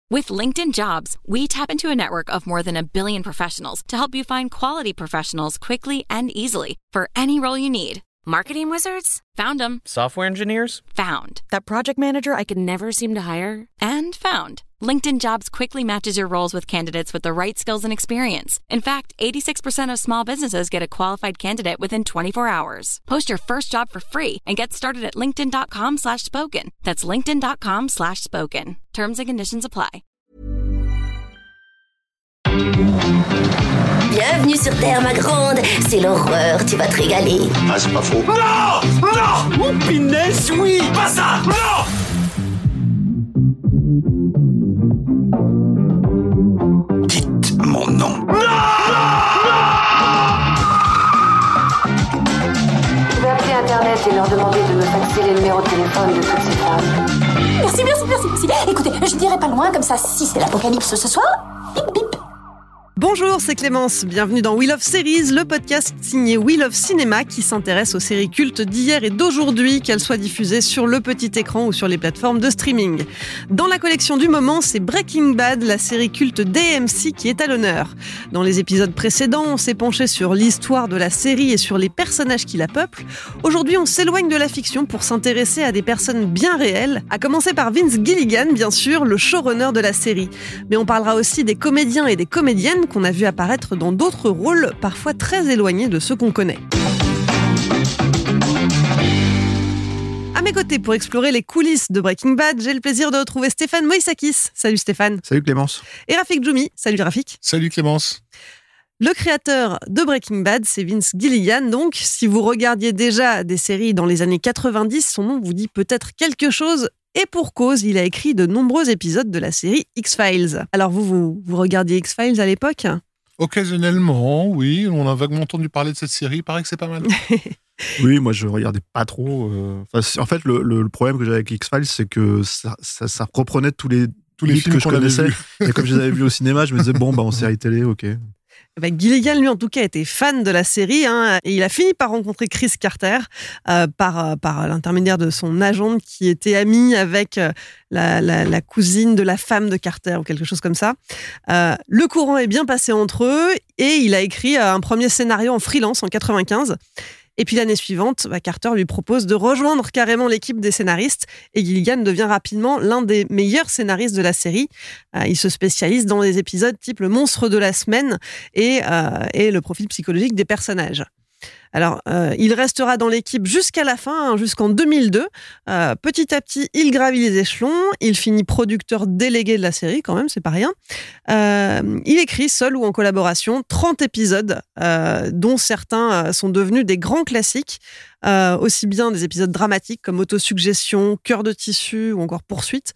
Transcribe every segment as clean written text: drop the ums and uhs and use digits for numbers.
With LinkedIn Jobs, we tap into a network of more than 1 billion professionals to help you find quality professionals quickly and easily for any role you need. Marketing wizards? Found them. Software engineers? Found. That project manager I could never seem to hire? And found. LinkedIn Jobs quickly matches your roles with candidates with the right skills and experience. In fact, 86% of small businesses get a qualified candidate within 24 hours. Post your first job for free and get started at linkedin.com/spoken. That's linkedin.com/spoken. Terms and conditions apply. Bienvenue sur Terre, ma grande. C'est l'horreur, tu vas te régaler. Ah, c'est pas faux. Non! Non! Oh, punaise, oui! Pas ça! Non! Dites mon nom. Non! Je vais appeler Internet et leur demander de me faxer les numéros de téléphone de toutes ces femmes. Merci. Écoutez, je dirai pas loin, comme ça, si c'est l'apocalypse ce soir, bip bip. Bonjour, c'est Clémence. Bienvenue dans We Love Series, le podcast signé We Love Cinéma qui s'intéresse aux séries cultes d'hier et d'aujourd'hui, qu'elles soient diffusées sur le petit écran ou sur les plateformes de streaming. Dans la collection du moment, c'est Breaking Bad, la série culte d'AMC qui est à l'honneur. Dans les épisodes précédents, on s'est penché sur l'histoire de la série et sur les personnages qui la peuplent. Aujourd'hui, on s'éloigne de la fiction pour s'intéresser à des personnes bien réelles, à commencer par Vince Gilligan, bien sûr, le showrunner de la série. Mais on parlera aussi des comédiens et des comédiennes qu'on a vu apparaître dans d'autres rôles parfois très éloignés de ceux qu'on connaît. À mes côtés, pour explorer les coulisses de Breaking Bad, j'ai le plaisir de retrouver Stéphane Moïsakis. Salut Stéphane. Salut Clémence. Et Rafik Djoumi. Salut Rafik. Salut Clémence. Le créateur de Breaking Bad, c'est Vince Gilligan. Donc, si vous regardiez déjà des séries dans les années 90, son nom vous dit peut-être quelque chose. Et pour cause, il a écrit de nombreux épisodes de la série X-Files. Alors vous regardiez X-Files à l'époque ? Occasionnellement, oui. On a vaguement entendu parler de cette série. Il paraît que c'est pas mal. Oui, moi je regardais pas trop. En fait, le problème que j'avais avec X-Files, c'est que ça reprenait tous les films que je connaissais. Et comme je les avais vus au cinéma, je me disais, en série télé, ok. Gilligan, lui, en tout cas, était fan de la série, et il a fini par rencontrer Chris Carter par l'intermédiaire de son agent qui était ami avec la cousine de la femme de Carter ou quelque chose comme ça. Le courant est bien passé entre eux et il a écrit un premier scénario en freelance en 95. Et puis l'année suivante, Carter lui propose de rejoindre carrément l'équipe des scénaristes et Gilligan devient rapidement l'un des meilleurs scénaristes de la série. Il se spécialise dans les épisodes type le monstre de la semaine et le profil psychologique des personnages. Alors, il restera dans l'équipe jusqu'à la fin, jusqu'en 2002. Petit à petit, il gravit les échelons. Il finit producteur délégué de la série, quand même, c'est pas rien. Il écrit, seul ou en collaboration, 30 épisodes, dont certains sont devenus des grands classiques, aussi bien des épisodes dramatiques comme Autosuggestion, Cœur de tissu ou encore Poursuite,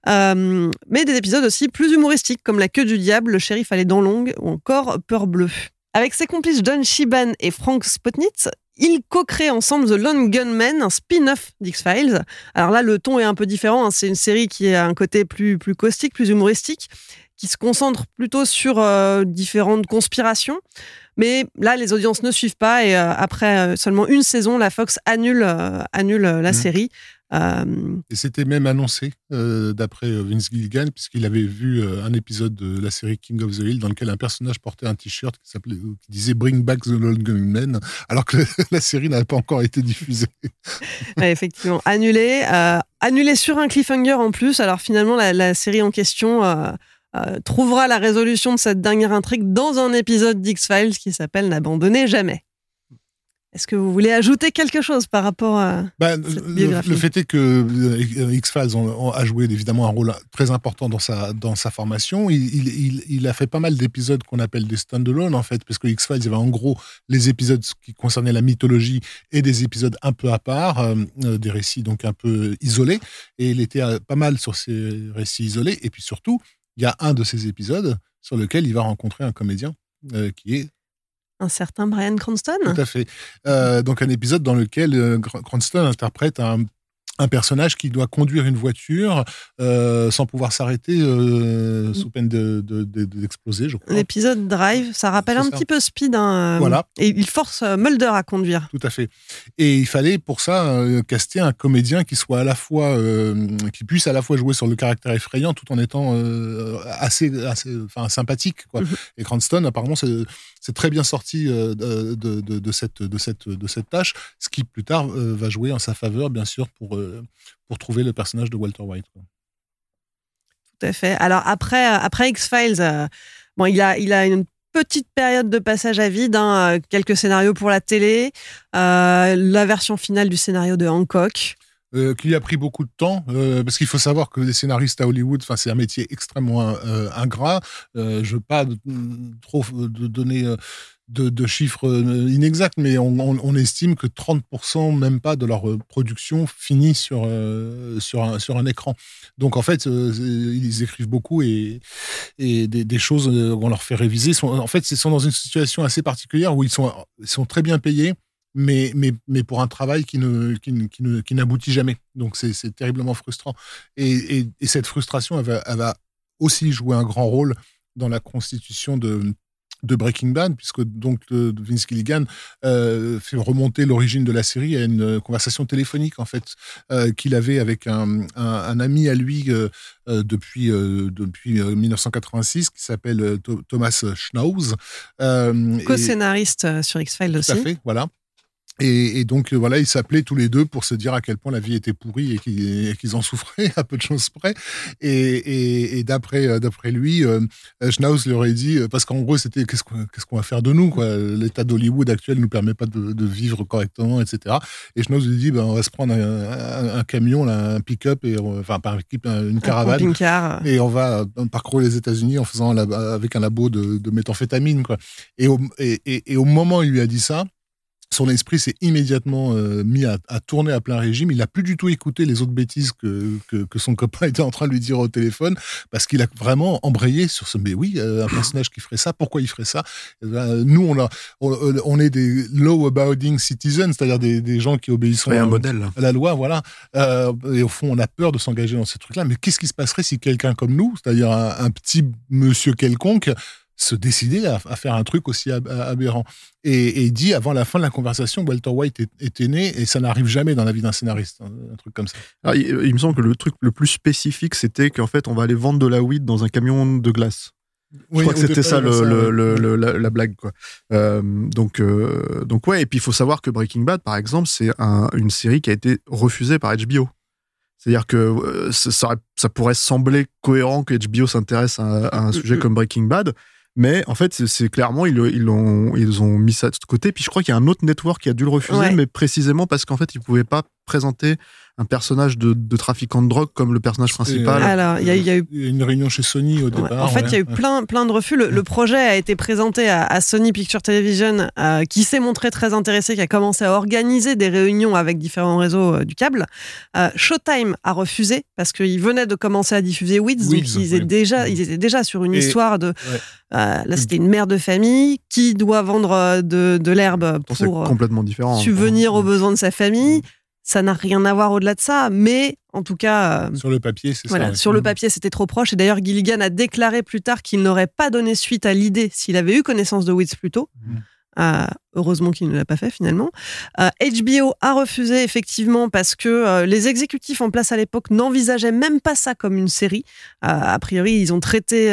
mais des épisodes aussi plus humoristiques comme La queue du diable, Le shérif à les dents longues ou encore Peur bleue. Avec ses complices John Shiban et Frank Spotnitz, ils co-créent ensemble The Lone Gunman, un spin-off d'X-Files. Alors là, le ton est un peu différent. C'est une série qui a un côté plus caustique, plus humoristique, qui se concentre plutôt sur différentes conspirations. Mais là, les audiences ne suivent pas et après seulement une saison, la Fox annule la série. Et c'était même annoncé d'après Vince Gilligan, puisqu'il avait vu un épisode de la série King of the Hill dans lequel un personnage portait un t-shirt qui disait Bring Back the Lone Gunman, alors que la série n'avait pas encore été diffusée. Ouais, effectivement, annulé sur un cliffhanger en plus. Alors finalement, la série en question trouvera la résolution de cette dernière intrigue dans un épisode d'X-Files qui s'appelle N'abandonnez jamais. Est-ce que vous voulez ajouter quelque chose par rapport à cette biographie ? Le fait est que X-Files a joué évidemment un rôle très important dans sa formation. Il a fait pas mal d'épisodes qu'on appelle des stand-alone, en fait, parce que X-Files, il y avait en gros les épisodes qui concernaient la mythologie et des épisodes un peu à part, des récits donc un peu isolés. Et il était pas mal sur ces récits isolés. Et puis surtout, il y a un de ces épisodes sur lequel il va rencontrer un comédien qui est un certain Bryan Cranston. Tout à fait. Donc un épisode dans lequel Cranston interprète un un personnage qui doit conduire une voiture sans pouvoir s'arrêter sous peine d'exploser, je crois. L'épisode Drive, ça rappelle un petit peu Speed. Voilà. Et il force Mulder à conduire. Tout à fait. Et il fallait pour ça caster un comédien qui soit à la fois, qui puisse à la fois jouer sur le caractère effrayant tout en étant assez sympathique, quoi. Et Cranston, apparemment, c'est très bien sorti de cette tâche, ce qui plus tard va jouer en sa faveur, bien sûr, pour trouver le personnage de Walter White, quoi. Tout à fait. Alors après X-Files, il a une petite période de passage à vide, quelques scénarios pour la télé, la version finale du scénario de Hancock. Qui a pris beaucoup de temps, parce qu'il faut savoir que les scénaristes à Hollywood, c'est un métier extrêmement ingrat. Je ne veux pas trop donner de chiffres inexacts, mais on estime que 30% même pas de leur production finit sur un écran. Donc en fait, ils écrivent beaucoup et des choses on leur fait réviser. Ils sont dans une situation assez particulière où ils sont très bien payés, mais pour un travail qui n'aboutit jamais. Donc c'est terriblement frustrant. Et cette frustration, elle va aussi jouer un grand rôle dans la constitution de Breaking Bad, puisque donc Vince Gilligan fait remonter l'origine de la série à une conversation téléphonique en fait qu'il avait avec un ami à lui depuis 1986 qui s'appelle Thomas Schnauz, co-scénariste sur X-Files aussi. Tout à fait, voilà. Et donc, voilà, ils s'appelaient tous les deux pour se dire à quel point la vie était pourrie et qu'ils en souffraient à peu de choses près. Et d'après lui, Schnauz leur a dit, parce qu'en gros, c'était qu'est-ce qu'on va faire de nous, quoi. L'état d'Hollywood actuel ne nous permet pas de vivre correctement, etc. Et Schnauz lui dit, on va se prendre un camion, là, un pick-up, une caravane. Camping-car. Et on va parcourir les États-Unis en faisant avec un labo de méthamphétamine, quoi. Et au moment où il lui a dit ça, son esprit s'est immédiatement mis à tourner à plein régime. Il n'a plus du tout écouté les autres bêtises que son copain était en train de lui dire au téléphone, parce qu'il a vraiment embrayé sur ce. Mais oui, un personnage qui ferait ça, pourquoi il ferait ça? Nous, on est des law-abiding citizens, c'est-à-dire des gens qui obéissent un modèle à la loi, voilà. Et au fond, on a peur de s'engager dans ces trucs-là. Mais qu'est-ce qui se passerait si quelqu'un comme nous, c'est-à-dire un petit monsieur quelconque, se décider à faire un truc aussi aberrant. Et il dit, avant la fin de la conversation, Walter White était né, et ça n'arrive jamais dans la vie d'un scénariste, un truc comme ça. Alors, il me semble que le truc le plus spécifique, c'était qu'en fait, on va aller vendre de la weed dans un camion de glace. Je crois que c'était ça la blague, quoi. Donc ouais, et puis il faut savoir que Breaking Bad, par exemple, c'est une série qui a été refusée par HBO. C'est-à-dire que ça pourrait sembler cohérent que HBO s'intéresse à un sujet comme Breaking Bad, mais en fait, c'est clairement, ils ont mis ça de côté. Puis je crois qu'il y a un autre network qui a dû le refuser, mais précisément parce qu'en fait, ils ne pouvaient pas présenter un personnage de trafiquant de drogue comme le personnage principal. Alors, il y a eu une réunion chez Sony au départ. En fait, il y a eu plein de refus. Le projet a été présenté à Sony Pictures Television, qui s'est montré très intéressé, qui a commencé à organiser des réunions avec différents réseaux du câble. Showtime a refusé parce qu'ils venaient de commencer à diffuser Weeds, donc ils étaient déjà sur une histoire de... là, c'était une mère de famille qui doit vendre de l'herbe pour complètement différent, subvenir aux besoins de sa famille. Ça n'a rien à voir au-delà de ça, mais en tout cas... sur le papier, c'est ça. Sur le papier, c'était trop proche. Et d'ailleurs, Gilligan a déclaré plus tard qu'il n'aurait pas donné suite à l'idée s'il avait eu connaissance de Weeds plus tôt. Heureusement qu'il ne l'a pas fait finalement. HBO a refusé effectivement parce que les exécutifs en place à l'époque n'envisageaient même pas ça comme une série. A priori, ils ont traité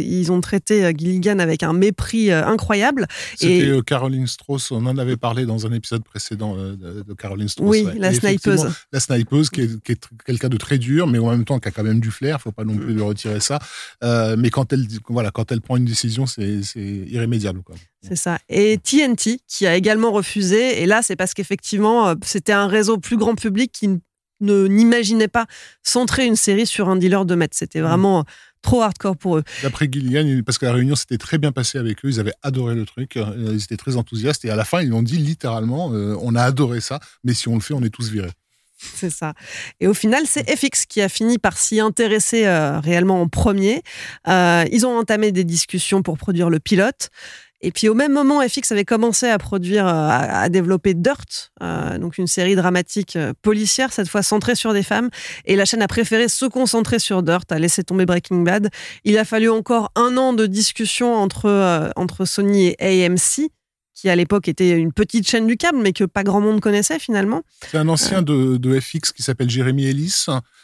Gilligan avec un mépris incroyable. C'était Caroline Strauss, on en avait parlé dans un épisode précédent de Caroline Strauss. Oui, la snipeuse. La snipeuse qui est quelqu'un de très dur, mais en même temps qui a quand même du flair, il ne faut pas non plus lui retirer ça. Mais quand elle prend une décision, c'est irrémédiable, quoi. C'est ça. Et TNT, qui a également refusé. Et là, c'est parce qu'effectivement, c'était un réseau plus grand public qui n'imaginait pas centrer une série sur un dealer de meth. C'était vraiment trop hardcore pour eux. D'après Gilligan, parce que la réunion s'était très bien passée avec eux, ils avaient adoré le truc, ils étaient très enthousiastes. Et à la fin, ils l'ont dit littéralement, on a adoré ça, mais si on le fait, on est tous virés. C'est ça. Et au final, c'est FX qui a fini par s'y intéresser réellement en premier. Ils ont entamé des discussions pour produire le pilote. Et puis au même moment, FX avait commencé à produire, à développer Dirt, donc une série dramatique policière, cette fois centrée sur des femmes. Et la chaîne a préféré se concentrer sur Dirt, a laissé tomber Breaking Bad. Il a fallu encore 1 an de discussion entre Sony et AMC, qui à l'époque était une petite chaîne du câble, mais que pas grand monde connaissait finalement. C'est un ancien de FX qui s'appelle Jeremy Ellis,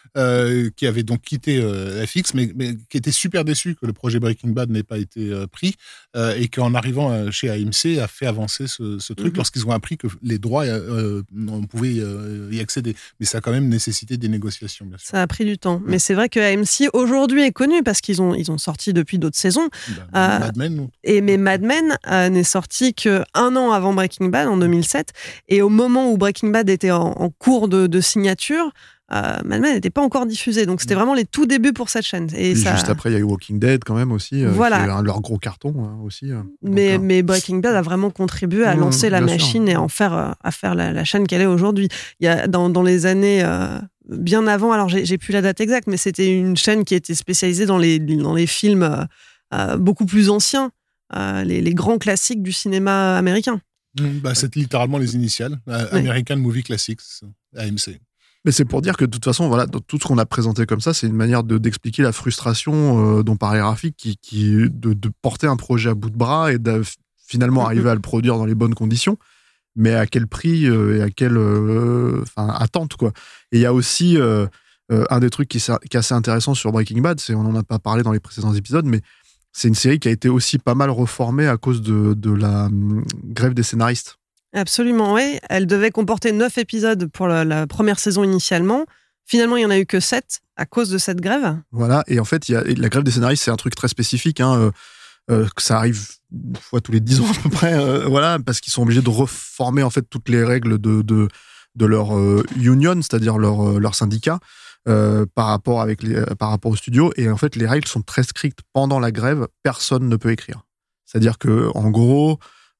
qui avait donc quitté FX, mais qui était super déçu que le projet Breaking Bad n'ait pas été pris, et qu'en arrivant chez AMC a fait avancer ce truc lorsqu'ils ont appris que les droits, on pouvait y accéder. Mais ça a quand même nécessité des négociations, bien sûr. Ça a pris du temps. Mais c'est vrai que AMC aujourd'hui est connu parce qu'ils ont sorti depuis d'autres saisons. Mad Men. Mais Mad Men n'est sorti que 1 an avant Breaking Bad, en 2007. Et au moment où Breaking Bad était en cours de signature, Mad Men n'était pas encore diffusé. Donc c'était vraiment les tout débuts pour cette chaîne. Et ça... Juste après, il y a eu Walking Dead quand même aussi, voilà. qui est leur gros carton aussi. Mais Breaking Bad a vraiment contribué à lancer la machine et à faire la chaîne qu'elle est aujourd'hui. Il y a dans les années... bien avant, alors j'ai plus la date exacte, mais c'était une chaîne qui était spécialisée dans les films beaucoup plus anciens, les grands classiques du cinéma américain. C'est littéralement les initiales. American Movie Classics, AMC. Mais c'est pour dire que de toute façon, voilà, dans tout ce qu'on a présenté comme ça, c'est une manière d'expliquer la frustration dont parlait Rafik, de porter un projet à bout de bras et de finalement arriver à le produire dans les bonnes conditions, mais à quel prix et à quelle attente, quoi. Et il y a aussi un des trucs qui est assez intéressant sur Breaking Bad, on n'en a pas parlé dans les précédents épisodes, mais c'est une série qui a été aussi pas mal reformée à cause de la grève des scénaristes. Absolument, oui. Elle devait comporter 9 épisodes pour la première saison initialement. Finalement, il n'y en a eu que 7 à cause de cette grève. Voilà, et en fait, la grève des scénaristes, c'est un truc très spécifique, que ça arrive une fois tous les 10 ans à peu près, voilà, parce qu'ils sont obligés de reformer en fait toutes les règles de leur union, c'est-à-dire leur syndicat, par rapport au studio. Et en fait, les règles sont très strictes. Pendant la grève, personne ne peut écrire. C'est-à-dire que, en gros,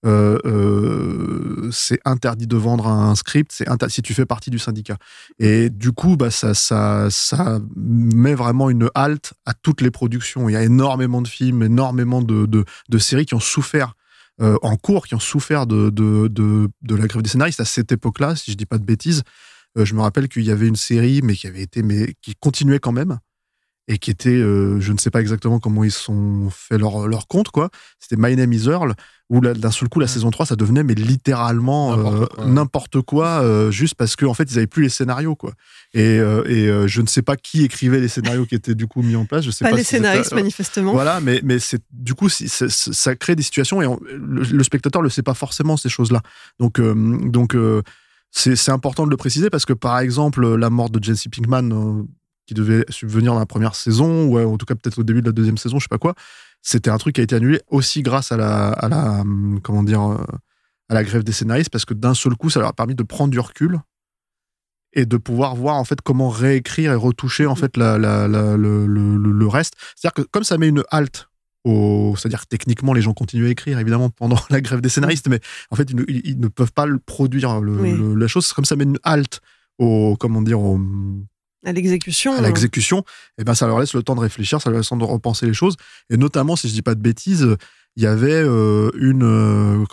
c'est interdit de vendre un script, si tu fais partie du syndicat. Et du coup, ça met vraiment une halte à toutes les productions. Il y a énormément de films, énormément de séries qui ont souffert en cours, qui ont souffert de la grève des scénaristes à cette époque-là, si je dis pas de bêtises. Je me rappelle qu'il y avait une série, mais qui continuait quand même, et qui était, je ne sais pas exactement comment ils sont fait leur compte, quoi. C'était My Name is Earl, où d'un seul coup, la saison 3, ça devenait mais littéralement n'importe quoi, juste parce qu'en fait, ils n'avaient plus les scénarios, quoi. Et je ne sais pas qui écrivait les scénarios qui étaient du coup mis en place. Je sais pas les scénaristes, manifestement. Voilà, mais du coup, ça crée des situations et le spectateur ne le sait pas forcément, ces choses-là. Donc c'est important de le préciser parce que, par exemple, la mort de Jesse Pinkman, qui devait subvenir dans la première saison, ou en tout cas peut-être au début de la deuxième saison, je sais pas quoi, c'était un truc qui a été annulé aussi grâce à la grève des scénaristes, parce que d'un seul coup, ça leur a permis de prendre du recul et de pouvoir voir en fait comment réécrire et retoucher en fait le reste. C'est-à-dire que comme ça met une halte, c'est-à-dire que techniquement les gens continuent à écrire évidemment pendant la grève des scénaristes, mais en fait ils ne peuvent pas produire la chose. Comme ça met une halte à l'exécution, et ben ça leur laisse le temps de réfléchir, ça leur laisse le temps de repenser les choses. Et notamment, si je dis pas de bêtises, il y avait une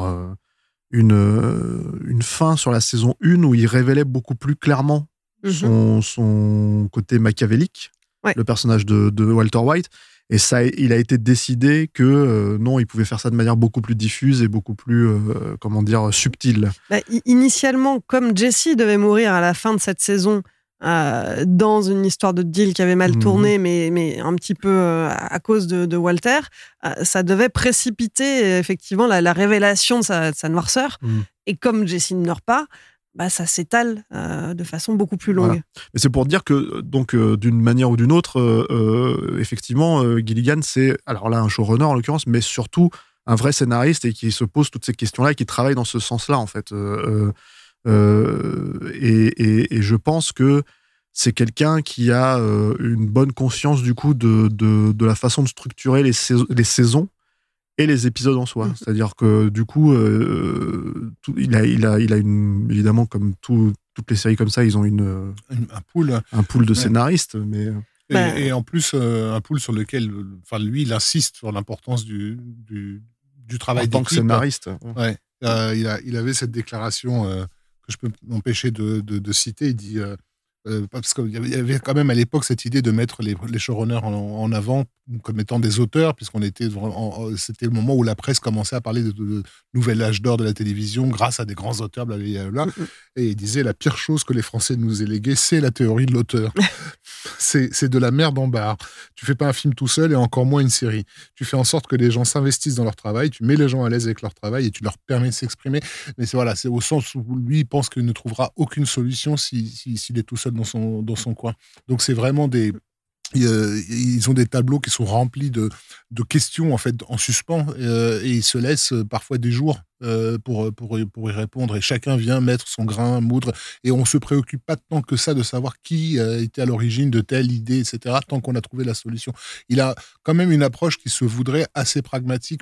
fin sur la saison 1 où il révélait beaucoup plus clairement son côté machiavélique, le personnage de Walter White. Et ça, il a été décidé que non, il pouvait faire ça de manière beaucoup plus diffuse et beaucoup plus, subtile. Initialement, comme Jesse devait mourir à la fin de cette saison, dans une histoire de deal qui avait mal tourné, mais un petit peu à cause de Walter, ça devait précipiter effectivement la révélation de sa noirceur. Et comme Jesse ne meurt pas, ça s'étale de façon beaucoup plus longue. Voilà. Mais c'est pour dire que, donc, d'une manière ou d'une autre, effectivement, Gilligan, c'est, alors là, un showrunner en l'occurrence, mais surtout un vrai scénariste et qui se pose toutes ces questions-là et qui travaille dans ce sens-là, en fait. Et je pense que c'est quelqu'un qui a une bonne conscience, du coup, de la façon de structurer les saisons et les épisodes en soi. C'est-à-dire que, du coup, il a évidemment, comme toutes les séries comme ça, ils ont un pool de scénaristes, mais... Et en plus, un pool sur lequel, lui, il insiste sur l'importance du du travail en tant que scénariste. Ouais. Il avait cette déclaration que je peux m'empêcher de citer. Il dit parce qu'il y avait quand même à l'époque cette idée de mettre les showrunners en avant comme étant des auteurs, puisqu'on était c'était le moment où la presse commençait à parler de nouvel âge d'or de la télévision grâce à des grands auteurs, blablabla. Et il disait la pire chose que les Français nous aient léguée, c'est la théorie de l'auteur. c'est de la merde en barre. Tu fais pas un film tout seul et encore moins une série. Tu fais en sorte que les gens s'investissent dans leur travail, tu mets les gens à l'aise avec leur travail et tu leur permets de s'exprimer. Mais c'est au sens où lui, il pense qu'il ne trouvera aucune solution s'il est tout seul dans son coin. Donc c'est vraiment ils ont des tableaux qui sont remplis de questions en fait en suspens et ils se laissent parfois des jours pour y répondre, et chacun vient mettre son grain, moudre, et on se préoccupe pas tant que ça de savoir qui était à l'origine de telle idée, etc., tant qu'on a trouvé la solution. Il a quand même une approche qui se voudrait assez pragmatique.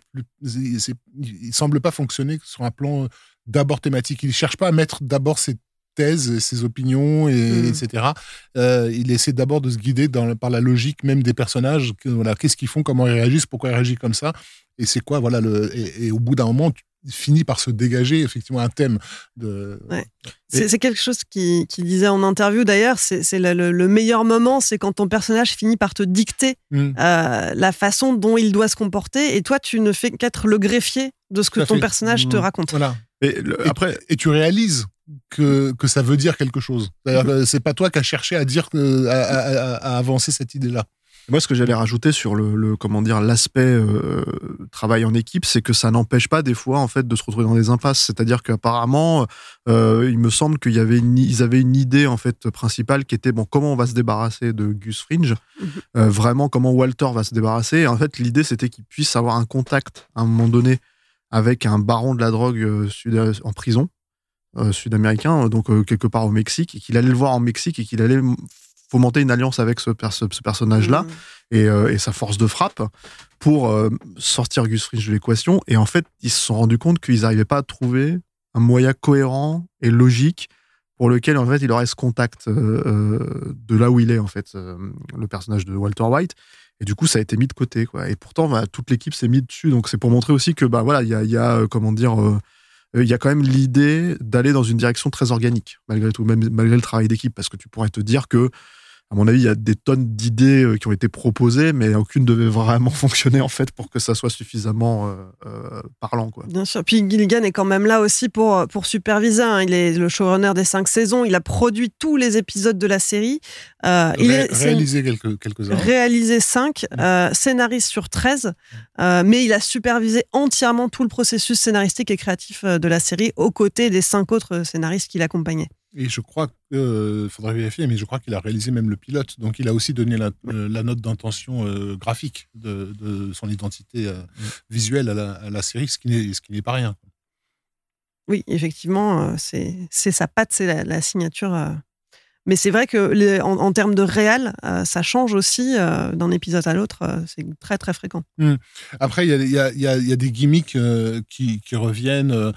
Il semble pas fonctionner sur un plan d'abord thématique. Il cherche pas à mettre d'abord ses thèses, ses opinions, etc. Il essaie d'abord de se guider par la logique même des personnages. Qu'est-ce qu'ils font, comment ils réagissent, pourquoi ils réagissent comme ça, et c'est quoi, et au bout d'un moment, tu finis par se dégager effectivement un thème. C'est quelque chose qu'il disait en interview d'ailleurs, c'est le meilleur moment, c'est quand ton personnage finit par te dicter la façon dont il doit se comporter, et toi tu ne fais qu'être le greffier de ce que ton personnage te raconte. Voilà. Et tu réalises que ça veut dire quelque chose. C'est-à-dire, c'est pas toi qui as cherché à dire à avancer cette idée-là. Moi, ce que j'allais rajouter sur l'aspect travail en équipe, c'est que ça n'empêche pas des fois en fait de se retrouver dans des impasses. C'est-à-dire qu'apparemment, il me semble qu'ils avaient une idée en fait principale qui était comment on va se débarrasser de Gus Fring, vraiment comment Walter va se débarrasser. Et en fait, l'idée c'était qu'il puisse avoir un contact à un moment donné avec un baron de la drogue en prison. Sud-américain, donc quelque part au Mexique, et qu'il allait le voir en Mexique et qu'il allait fomenter une alliance avec ce personnage-là et sa force de frappe pour sortir Gus Fring de l'équation. Et en fait, ils se sont rendus compte qu'ils n'arrivaient pas à trouver un moyen cohérent et logique pour lequel en fait il aurait ce contact de là où il est en fait, le personnage de Walter White. Et du coup, ça a été mis de côté, quoi. Et pourtant, toute l'équipe s'est mise dessus. Donc c'est pour montrer aussi que il y a il y a quand même l'idée d'aller dans une direction très organique, malgré tout, même malgré le travail d'équipe, parce que tu pourrais te dire que, à mon avis, il y a des tonnes d'idées qui ont été proposées, mais aucune ne devait vraiment fonctionner, en fait, pour que ça soit suffisamment parlant, quoi. Bien sûr. Puis Gilligan est quand même là aussi pour superviser. Il est le showrunner des 5 saisons. Il a produit tous les épisodes de la série. Réalisé quelques-uns. Réalisé 5, scénariste sur 13. Mais il a supervisé entièrement tout le processus scénaristique et créatif de la série, aux côtés des 5 autres scénaristes qui l'accompagnaient. Et je crois qu'il faudrait vérifier, mais je crois qu'il a réalisé même le pilote. Donc, il a aussi donné la note d'intention graphique de son identité visuelle à la série, ce qui n'est pas rien. Oui, effectivement, c'est sa patte, c'est la signature. Mais c'est vrai que en termes de réal, ça change aussi d'un épisode à l'autre. C'est très, très fréquent. Après, il y a des gimmicks qui reviennent...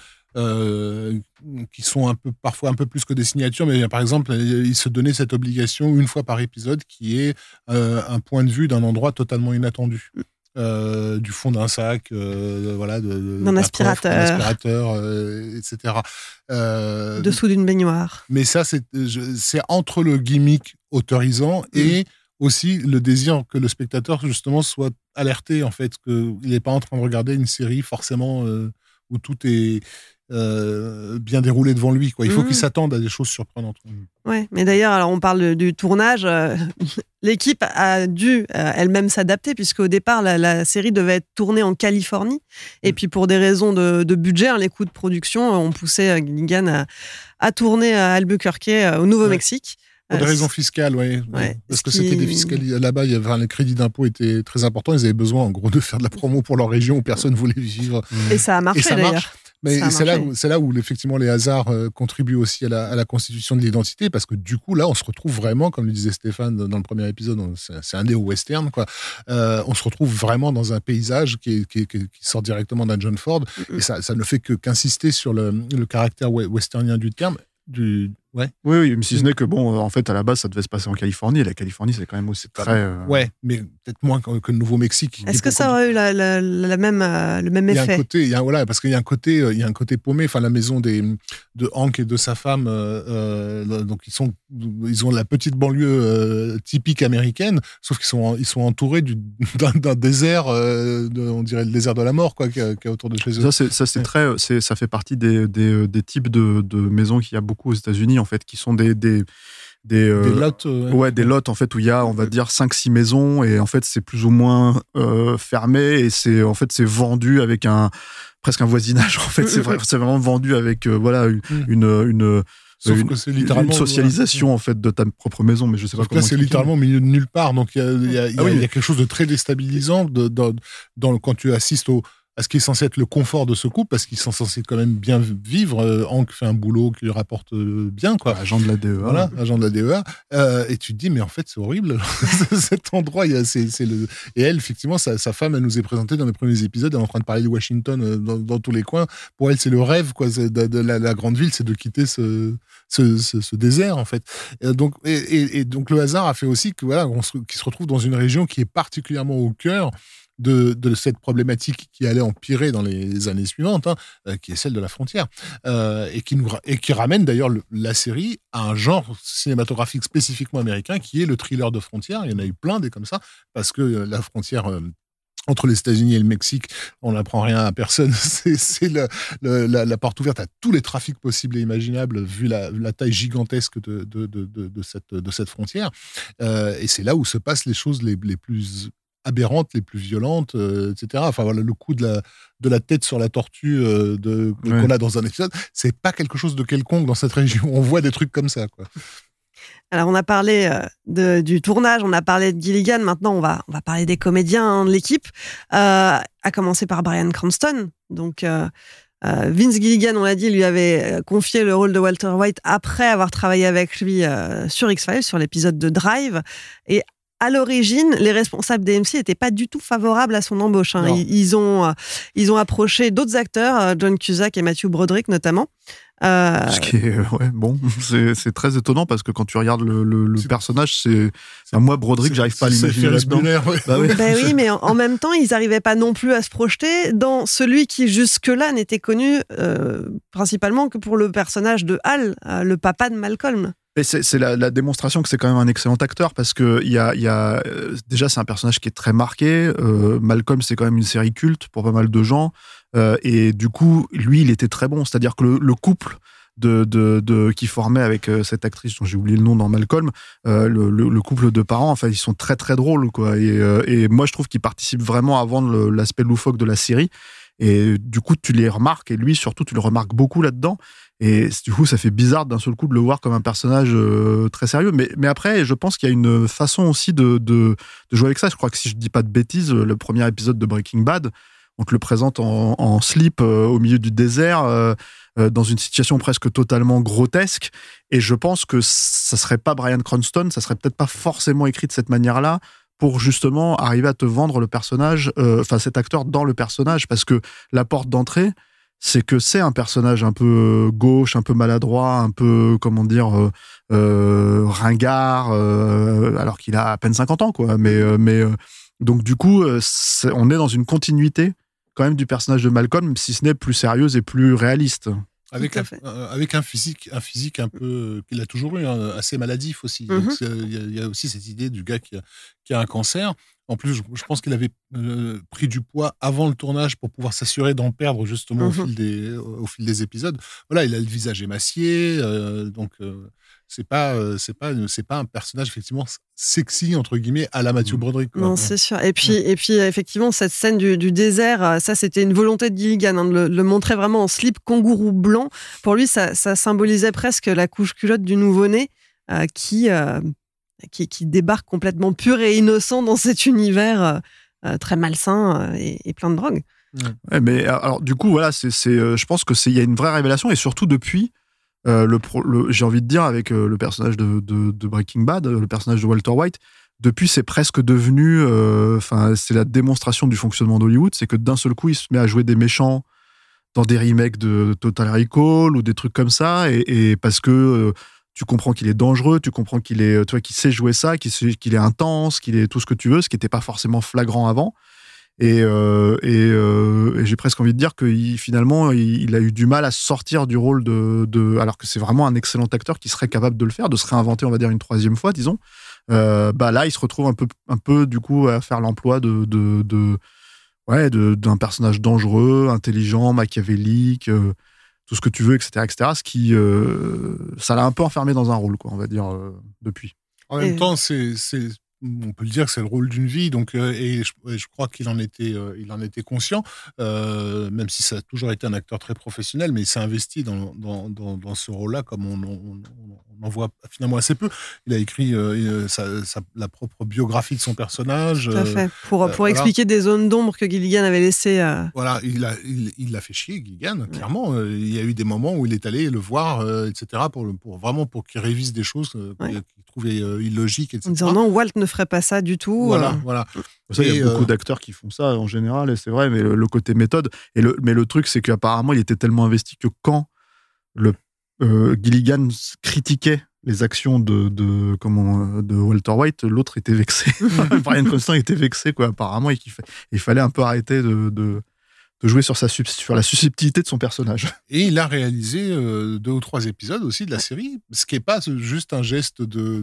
qui sont parfois un peu plus que des signatures, mais par exemple, il se donnait cette obligation une fois par épisode qui est un point de vue d'un endroit totalement inattendu. Du fond d'un sac, d'un aspirateur, etc. Dessous d'une baignoire. Mais ça, c'est entre le gimmick autorisant et aussi le désir que le spectateur, justement, soit alerté, en fait, qu'il n'est pas en train de regarder une série forcément où tout est bien déroulé devant lui, quoi. Il faut qu'il s'attende à des choses surprenantes. Ouais, mais d'ailleurs, alors on parle du tournage. L'équipe a dû elle-même s'adapter, puisqu'au départ, la série devait être tournée en Californie. Et puis, pour des raisons de budget, les coûts de production, on poussait Gilligan à tourner à Albuquerque, au Nouveau-Mexique. Pour des raisons fiscales, parce que c'était des fiscales. Là-bas, le crédit d'impôt était très important. Ils avaient besoin, en gros, de faire de la promo pour leur région où personne ne voulait vivre. Et ça a marché, d'ailleurs. Mais c'est là où effectivement les hasards contribuent aussi à la constitution de l'identité, parce que du coup là on se retrouve vraiment, comme le disait Stéphane dans le premier épisode, c'est un néo-western, quoi. On se retrouve vraiment dans un paysage qui sort directement d'un John Ford, et ça ne fait qu'insister sur le caractère westernien du terme, Oui, mais si ce n'est que en fait, à la base, ça devait se passer en Californie. Et la Californie, c'est quand même aussi très. Ouais, mais peut-être moins que le Nouveau-Mexique. Est-ce que ça aurait eu le même effet? Parce qu'il y a un côté paumé. Enfin, la maison de Hank et de sa femme, donc ils ont la petite banlieue typique américaine, sauf qu'ils sont entourés d'un désert, on dirait le désert de la mort, qu'il y a autour de chez eux. Ça fait partie des types de maisons qu'il y a beaucoup aux États-Unis, en fait, qui sont des lots, des lots, en fait, où il y a, on va dire, 5-6 maisons, et en fait, c'est plus ou moins fermé, et c'est vendu avec presque un voisinage, en fait. C'est vraiment vendu avec, une socialisation, en fait, de ta propre maison, mais je sais pas comment. Là, c'est littéralement au milieu de nulle part, donc il y a quelque chose de très déstabilisant quand tu assistes à ce qui est censé être le confort de ce couple, parce qu'ils sont censés quand même bien vivre. Hank fait un boulot qui lui rapporte bien, quoi. Agent de la DEA. Voilà, agent de la DEA. Et tu te dis, mais en fait, c'est horrible. Cet endroit, et elle, effectivement, sa femme, elle nous est présentée dans les premiers épisodes, elle est en train de parler de Washington dans tous les coins. Pour elle, c'est le rêve, quoi, de la grande ville, c'est de quitter ce désert, en fait. Donc le hasard a fait aussi qu'il se retrouve dans une région qui est particulièrement au cœur de cette problématique qui allait empirer dans les années suivantes, qui est celle de la frontière, et qui ramène d'ailleurs la série à un genre cinématographique spécifiquement américain, qui est le thriller de frontière. Il y en a eu plein des comme ça, parce que la frontière entre les États-Unis et le Mexique, on n'apprend rien à personne. C'est la porte ouverte à tous les trafics possibles et imaginables, vu la taille gigantesque de cette frontière. Et c'est là où se passent les choses les plus aberrantes, les plus violentes, etc. Enfin voilà, le coup de la tête sur la tortue qu'on a dans un épisode, c'est pas quelque chose de quelconque dans cette région. On voit des trucs comme ça, quoi. Alors, on a parlé du tournage, on a parlé de Gilligan. Maintenant, on va parler des comédiens, de l'équipe. À commencer par Bryan Cranston. Donc, Vince Gilligan, on l'a dit, lui avait confié le rôle de Walter White après avoir travaillé avec lui sur X-Files, sur l'épisode de Drive. Et à l'origine, les responsables d'AMC n'étaient pas du tout favorables à son embauche. Ils ont approché d'autres acteurs, John Cusack et Matthew Broderick notamment. Ce qui est, c'est très étonnant, parce que quand tu regardes le personnage, moi, Broderick, j'arrive pas à l'imaginer là-dedans. Oui, mais en même temps, ils n'arrivaient pas non plus à se projeter dans celui qui jusque-là n'était connu principalement que pour le personnage de Hal, le papa de Malcolm. Et c'est la démonstration que c'est quand même un excellent acteur, parce que déjà, c'est un personnage qui est très marqué. Malcolm, c'est quand même une série culte pour pas mal de gens. Et du coup, lui, il était très bon. C'est-à-dire que le couple qui formait avec cette actrice dont j'ai oublié le nom dans Malcolm, le couple de parents, enfin, ils sont très très drôles, quoi. Et moi, je trouve qu'ils participent vraiment à vendre l'aspect loufoque de la série. Et du coup, tu les remarques, et lui, surtout, tu le remarques beaucoup là-dedans. Et du coup, ça fait bizarre d'un seul coup de le voir comme un personnage très sérieux. Mais après, je pense qu'il y a une façon aussi de jouer avec ça. Je crois que si je dis pas de bêtises, le premier épisode de Breaking Bad, on te le présente en slip au milieu du désert, dans une situation presque totalement grotesque. Et je pense que ça serait pas Bryan Cranston, ça serait peut-être pas forcément écrit de cette manière-là, pour justement arriver à te vendre le personnage, cet acteur dans le personnage, parce que la porte d'entrée, c'est que c'est un personnage un peu gauche, un peu maladroit, un peu, ringard, alors qu'il a à peine 50 ans, quoi. Mais donc du coup, on est dans une continuité quand même du personnage de Malcolm, si ce n'est plus sérieuse et plus réaliste. Avec un physique un peu qu'il a toujours eu, assez maladif aussi. Il y a aussi cette idée du gars qui a un cancer. En plus, je pense qu'il avait pris du poids avant le tournage pour pouvoir s'assurer d'en perdre justement au fil des épisodes. Voilà, il a le visage émacié, donc c'est pas un personnage effectivement sexy entre guillemets à la Matthew Broderick, quoi. Non, c'est sûr. Et puis effectivement, cette scène du désert, ça c'était une volonté de Gilligan, de le montrer vraiment en slip kangourou blanc. Pour lui, ça symbolisait presque la couche culotte du nouveau-né qui débarque complètement pur et innocent dans cet univers très malsain et plein de drogue. Ouais, mais alors du coup, voilà, je pense que il y a une vraie révélation, et surtout depuis. J'ai envie de dire, avec le personnage de Breaking Bad, le personnage de Walter White, depuis c'est presque devenu, c'est la démonstration du fonctionnement d'Hollywood, c'est que d'un seul coup il se met à jouer des méchants dans des remakes de Total Recall ou des trucs comme ça, et parce que tu comprends qu'il est dangereux, tu comprends qu'il est, tu vois, qu'il sait jouer ça, qu'il est intense, qu'il est tout ce que tu veux, ce qui n'était pas forcément flagrant avant. Et j'ai presque envie de dire que finalement, il a eu du mal à sortir du rôle alors que c'est vraiment un excellent acteur qui serait capable de le faire, de se réinventer, on va dire, une troisième fois, disons. Là, il se retrouve un peu du coup, à faire l'emploi d'un personnage dangereux, intelligent, machiavélique, tout ce que tu veux, etc., etc. Ce qui, ça l'a un peu enfermé dans un rôle, quoi, on va dire, depuis. En même temps, on peut le dire que c'est le rôle d'une vie, donc et je crois qu'il en était conscient, même si ça a toujours été un acteur très professionnel, mais il s'est investi dans ce rôle-là comme on en voit finalement assez peu. Il a écrit la propre biographie de son personnage. Tout à fait. Pour expliquer des zones d'ombre que Gilligan avait laissées. Voilà, il l'a fait chier, Gilligan, clairement. Il y a eu des moments où il est allé le voir, etc., pour qu'il révise des choses qu'il trouvait illogiques, etc. En disant non, Walt ne ferait pas ça du tout. Voilà. Ça, il y a beaucoup d'acteurs qui font ça en général, et c'est vrai, mais le côté méthode. Mais le truc, c'est qu'apparemment, il était tellement investi que quand Gilligan critiquait les actions de Walter White, l'autre était vexé. Bryan Cranston était vexé, quoi. Apparemment, il fallait un peu arrêter de jouer sur la susceptibilité de son personnage. Et il a réalisé 2 ou 3 épisodes aussi de la série, ce qui n'est pas juste un geste de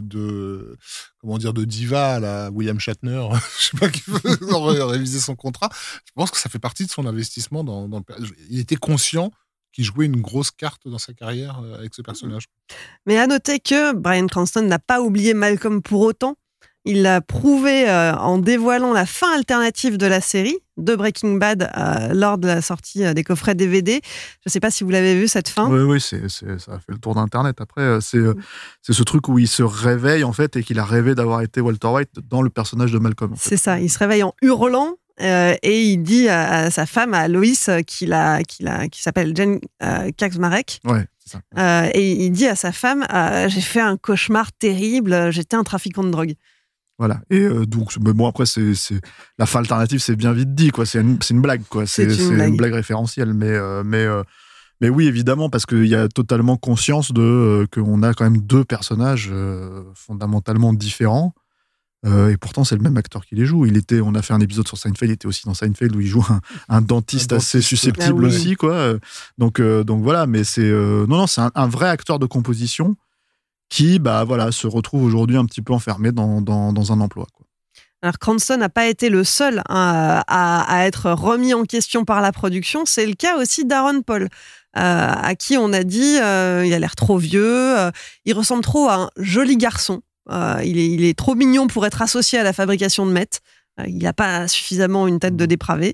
diva à la William Shatner, je sais pas, qui veut réviser son contrat. Je pense que ça fait partie de son investissement dans le... Il était conscient qu'il jouait une grosse carte dans sa carrière avec ce personnage. Mais à noter que Bryan Cranston n'a pas oublié Malcolm pour autant. Il l'a prouvé en dévoilant la fin alternative de la série de Breaking Bad lors de la sortie des coffrets DVD. Je ne sais pas si vous l'avez vu, cette fin. Oui, ça a fait le tour d'Internet. Après, c'est ce truc où il se réveille, en fait, et qu'il a rêvé d'avoir été Walter White dans le personnage de Malcolm. C'est ça, il se réveille en hurlant et il dit à sa femme, à Loïs, qui s'appelle Jen Kaczmarek. Ouais. Ça. Et il dit à sa femme, j'ai fait un cauchemar terrible, j'étais un trafiquant de drogue. Voilà. Et donc, bon, après, c'est la fin alternative, c'est bien vite dit, quoi. C'est une blague, quoi. C'est une blague référentielle, mais oui, évidemment, parce qu'il y a totalement conscience qu'on a quand même 2 personnages fondamentalement différents. Et pourtant, c'est le même acteur qui les joue. On a fait un épisode sur Seinfeld, il était aussi dans Seinfeld où il joue un dentiste assez susceptible aussi, quoi. Donc voilà, mais c'est un vrai acteur de composition qui se retrouve aujourd'hui un petit peu enfermé dans un emploi, quoi. Alors Cranston n'a pas été le seul à être remis en question par la production. C'est le cas aussi d'Aaron Paul, à qui on a dit il a l'air trop vieux, il ressemble trop à un joli garçon. Il est trop mignon pour être associé à la fabrication de meth. Il n'a pas suffisamment une tête de dépravé.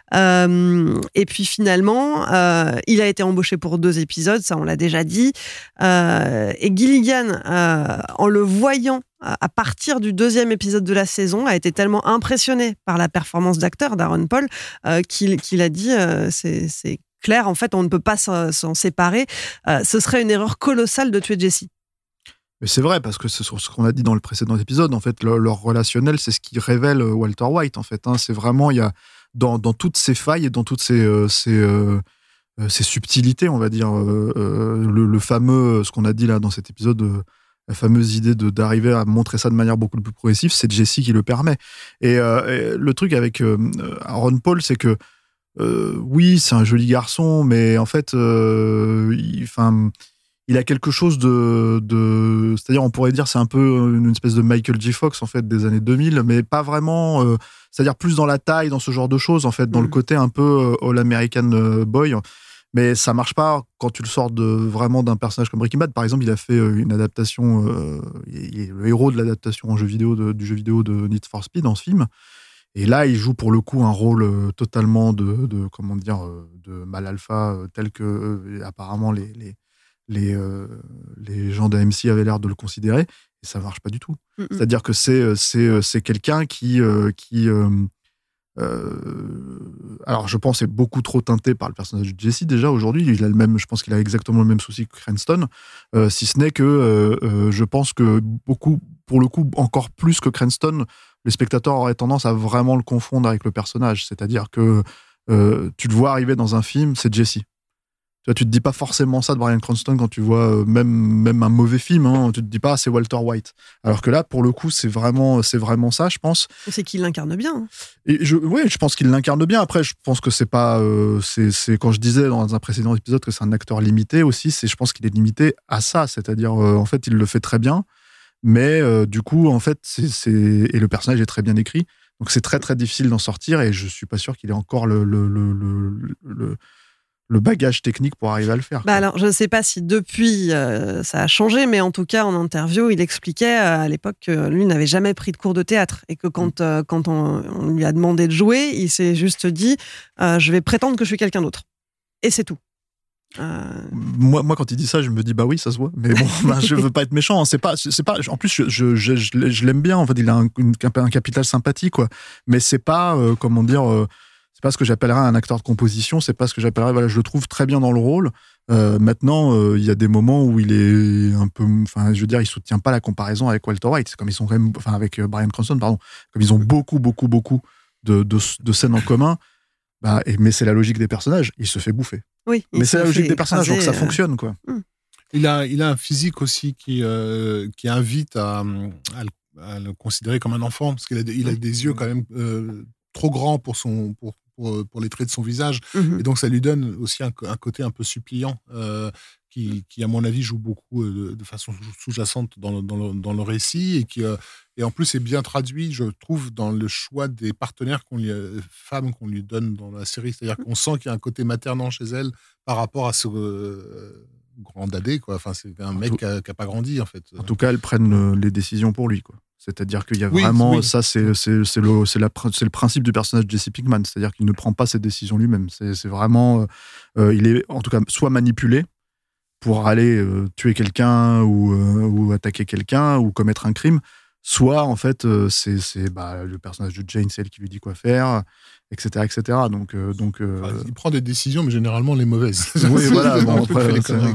Et puis finalement, il a été embauché pour 2 épisodes, ça on l'a déjà dit. Et Gilligan, en le voyant à partir du 2e épisode de la saison, a été tellement impressionné par la performance d'acteur d'Aaron Paul qu'il a dit c'est clair, en fait, on ne peut pas s'en séparer. Ce serait une erreur colossale de tuer Jesse. Mais c'est vrai, parce que c'est sur ce qu'on a dit dans le précédent épisode, en fait, leur relationnel, c'est ce qui révèle Walter White, en fait. C'est vraiment, il y a dans toutes ces failles et dans toutes ces subtilités, on va dire, le fameux, ce qu'on a dit là dans cet épisode, la fameuse idée d'arriver à montrer ça de manière beaucoup plus progressive, c'est Jesse qui le permet. Et le truc avec Aaron Paul, c'est que oui, c'est un joli garçon, mais en fait, il a quelque chose c'est-à-dire, on pourrait dire, c'est un peu une espèce de Michael J. Fox, en fait, des années 2000, mais pas vraiment, c'est-à-dire plus dans la taille, dans ce genre de choses, en fait, dans le côté un peu All-American Boy. Mais ça marche pas quand tu le sors vraiment d'un personnage comme Breaking Bad. Par exemple, il a fait une adaptation, il est le héros de l'adaptation du jeu vidéo de Need for Speed dans ce film. Et là, il joue pour le coup un rôle totalement de mal alpha, tel que apparemment les gens d'AMC avaient l'air de le considérer, et ça marche pas du tout. C'est-à-dire que c'est quelqu'un qui alors je pense est beaucoup trop teinté par le personnage de Jesse déjà aujourd'hui. Je pense qu'il a exactement le même souci que Cranston, si ce n'est que je pense que beaucoup, pour le coup, encore plus que Cranston, les spectateurs auraient tendance à vraiment le confondre avec le personnage. C'est-à-dire que tu le vois arriver dans un film, c'est Jesse. Tu te dis pas forcément ça de Bryan Cranston quand tu vois même un mauvais film. Hein, tu te dis pas c'est Walter White. Alors que là, pour le coup, c'est vraiment ça, je pense. C'est qu'il l'incarne bien. Et je pense qu'il l'incarne bien. Après, je pense que c'est pas. C'est quand je disais dans un précédent épisode que c'est un acteur limité aussi. Je pense qu'il est limité à ça, c'est-à-dire en fait, il le fait très bien, mais du coup, en fait, et le personnage est très bien écrit. Donc c'est très très difficile d'en sortir et je suis pas sûr qu'il ait encore le bagage technique pour arriver à le faire. Alors, je ne sais pas si depuis ça a changé, mais en tout cas, en interview, il expliquait à l'époque que lui n'avait jamais pris de cours de théâtre et que quand on lui a demandé de jouer, il s'est juste dit je vais prétendre que je suis quelqu'un d'autre. Et c'est tout. Moi, quand il dit ça, je me dis bah oui, ça se voit. Mais bon, je veux pas être méchant. C'est pas. En plus, je l'aime bien. En fait, il a un capital sympathie, quoi. Mais c'est pas comment dire. C'est pas ce que j'appellerais un acteur de composition, c'est pas ce que j'appellerais, voilà, je le trouve très bien dans le rôle. Maintenant, il y a des moments où il est un peu, enfin, je veux dire, il soutient pas la comparaison avec Walter White. C'est comme ils sont quand même, enfin, avec Bryan Cranston, pardon, comme ils ont beaucoup de scènes en commun. Mais c'est la logique des personnages. Il se fait bouffer. Oui. Mais c'est la logique des personnages, donc ça fonctionne, quoi. Il a un physique aussi qui invite à le considérer comme un enfant, parce qu'il a des yeux quand même trop grands pour les traits de son visage, et donc ça lui donne aussi un côté un peu suppliant qui à mon avis joue beaucoup de façon sous-jacente dans le récit et en plus est bien traduit, je trouve, dans le choix des partenaires femmes qu'on lui donne dans la série, c'est-à-dire qu'on sent qu'il y a un côté maternant chez elle par rapport à ce grand dadé, quoi. Enfin, c'est un mec qui a pas grandi, en fait. En tout cas, elles prennent les décisions pour lui, quoi. C'est-à-dire qu'il y a vraiment ça, c'est le principe du personnage de Jesse Pinkman, c'est-à-dire qu'il ne prend pas ses décisions lui-même. C'est vraiment, il est en tout cas soit manipulé pour aller tuer quelqu'un ou attaquer quelqu'un ou commettre un crime, soit en fait c'est le personnage de Jane, c'est elle qui lui dit quoi faire, etc. Donc il prend des décisions, mais généralement les mauvaises. Oui, voilà. Bon, après,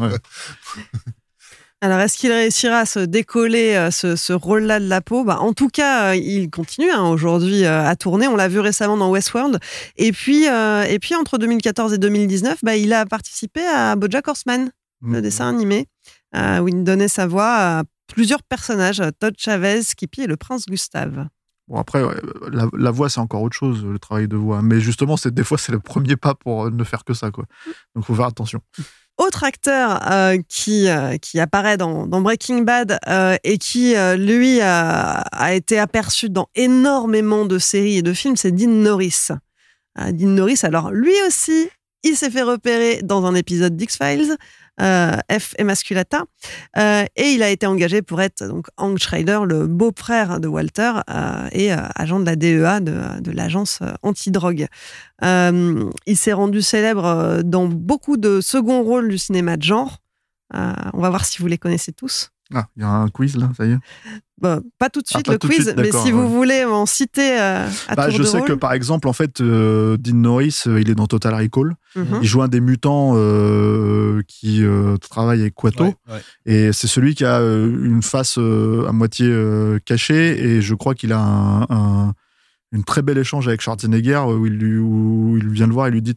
Alors, est-ce qu'il réussira à se décoller ce rôle-là de la peau ? En tout cas, il continue aujourd'hui à tourner. On l'a vu récemment dans Westworld. Et puis entre 2014 et 2019, il a participé à BoJack Horseman, le dessin animé, où il donnait sa voix à plusieurs personnages, Todd Chavez, Skippy et le prince Gustave. Bon, après, la voix, c'est encore autre chose, le travail de voix. Mais justement, des fois, c'est le premier pas pour ne faire que ça, quoi. Donc, il faut faire attention. Autre acteur qui apparaît dans Breaking Bad et qui, lui, a été aperçu dans énormément de séries et de films, c'est Dean Norris. Dean Norris, alors lui aussi, il s'est fait repérer dans un épisode d'X-Files, F. Emasculata, et il a été engagé pour être donc Hank Schrader, le beau-frère de Walter et agent de la DEA, de l'agence antidrogue. Il s'est rendu célèbre dans beaucoup de seconds rôles du cinéma de genre. On va voir si vous les connaissez tous. Ah, il y a un quiz là, ça y est. Pas tout de suite le quiz, mais si vous voulez m'en citer à tour de rôle. Je sais que par exemple, en fait, Dean Norris, il est dans Total Recall. Il joue un des mutants qui travaille avec Quato. Ouais. Et c'est celui qui a une face à moitié cachée. Et je crois qu'il a une très belle échange avec Schwarzenegger où il vient le voir et lui dit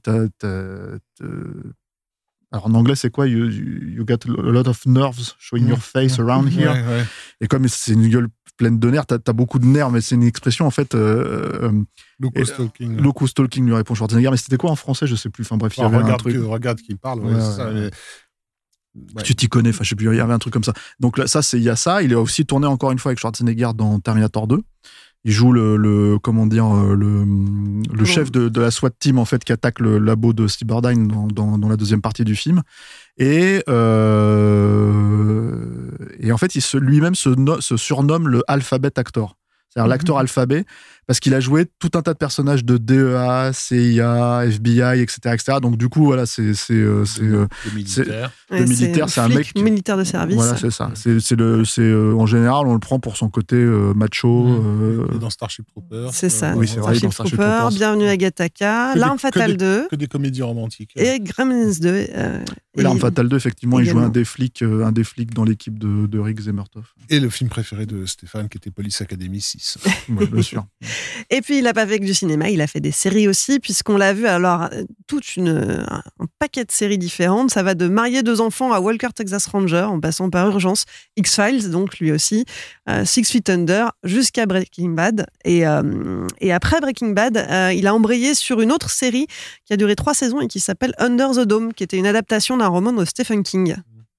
alors en anglais c'est quoi, you got a lot of nerves showing your face around here. Ouais. Et comme c'est une gueule pleine de nerfs, t'as beaucoup de nerfs, mais c'est une expression en fait. Loco stalking. Loco stalking lui répond Schwarzenegger, mais c'était quoi en français, je sais plus. Enfin bref, il y avait un truc. Regarde qui parle. C'est ça, mais... Ouais. Tu t'y connais, enfin je sais plus, il y avait un truc comme ça. Donc là, il y a ça. Il a aussi tourné encore une fois avec Schwarzenegger dans Terminator 2. Il joue le chef de la SWAT team en fait qui attaque le labo de Cyberdyne dans la deuxième partie du film. Et en fait, lui-même se surnomme le Alphabet Actor. C'est-à-dire l'acteur alphabet, parce qu'il a joué tout un tas de personnages de DEA, CIA, FBI, etc. Donc du coup, voilà, c'est militaire. C'est un mec militaire de service. Voilà, c'est ça. En général, on le prend pour son côté macho. Et dans Starship Troopers. C'est ça. Oui, c'est vrai. Starship Troopers, Bienvenue à Gattaca, L'Arme Fatale 2. Que des comédies romantiques. Et Gremlins 2. L'Arme Fatale 2, effectivement, il joue un des flics dans l'équipe de Rick Zemmertov. Et le film préféré de Stéphane, qui était Police Academy 6. Ouais, bien sûr. Et puis, il n'a pas fait que du cinéma, il a fait des séries aussi, puisqu'on l'a vu, alors, un paquet de séries différentes. Ça va de Marier 2 enfants à Walker Texas Ranger, en passant par Urgence, X-Files, donc lui aussi, Six Feet Under, jusqu'à Breaking Bad. Et après Breaking Bad, il a embrayé sur une autre série qui a duré 3 saisons et qui s'appelle Under the Dome, qui était une adaptation d'un roman de Stephen King.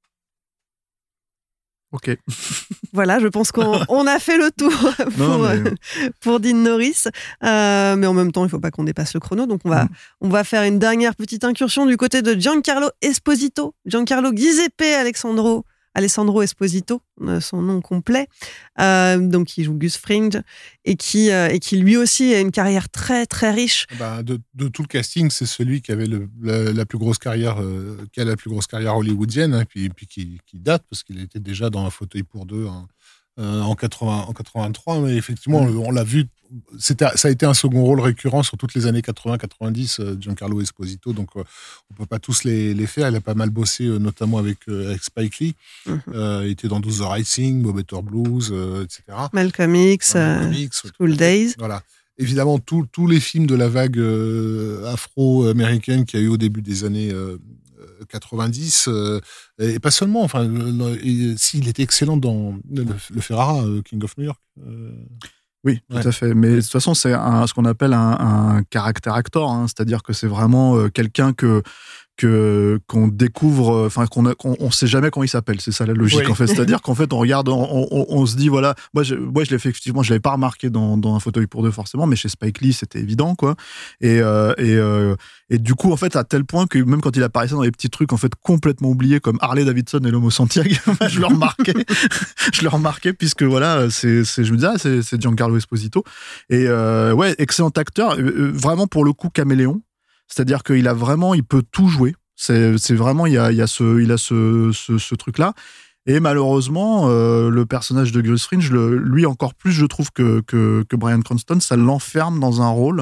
Ok. Voilà, je pense qu'on a fait le tour pour Dean Norris. Mais en même temps, il ne faut pas qu'on dépasse le chrono. Donc, on va faire une dernière petite incursion du côté de Giancarlo Esposito. Giancarlo Giuseppe Alessandro Esposito, son nom complet, donc qui joue Gus Fring et qui lui aussi a une carrière très très riche. De tout le casting, c'est celui qui avait la plus grosse carrière, qui a la plus grosse carrière hollywoodienne, hein, puis qui date parce qu'il était déjà dans Un fauteuil pour deux en 83. Mais effectivement, on l'a vu. Ça a été un second rôle récurrent sur toutes les années 80-90, Giancarlo Esposito, donc on peut pas tous les faire. Il a pas mal bossé, notamment avec Spike Lee. Il était dans 12 The Rising, Bob Better Blues, etc. Malcolm X, School Days. Voilà. Évidemment, tous les films de la vague afro-américaine qu'il y a eu au début des années 90, et pas seulement. Enfin, il était excellent dans le Ferrara, King of New York. Oui, tout à fait. Mais de toute façon, c'est ce qu'on appelle un character actor, hein, c'est-à-dire que c'est vraiment quelqu'un qu'on découvre, enfin qu'on sait jamais comment il s'appelle. C'est ça la logique, en fait. C'est-à-dire qu'en fait, on regarde, on se dit voilà, moi je l'ai fait effectivement, je l'avais pas remarqué dans Un fauteuil pour deux forcément, mais chez Spike Lee c'était évident quoi. Et du coup en fait à tel point que même quand il apparaissait dans les petits trucs en fait complètement oubliés comme Harley Davidson et l'homme au Santiago, je le remarquais puisque voilà, je me disais c'est Giancarlo Esposito et ouais, excellent acteur, vraiment pour le coup caméléon. C'est-à-dire qu'il peut tout jouer. C'est vraiment, il a ce truc-là. Et malheureusement, le personnage de Gus Fring, lui encore plus, je trouve que Bryan Cranston, ça l'enferme dans un rôle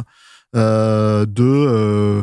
de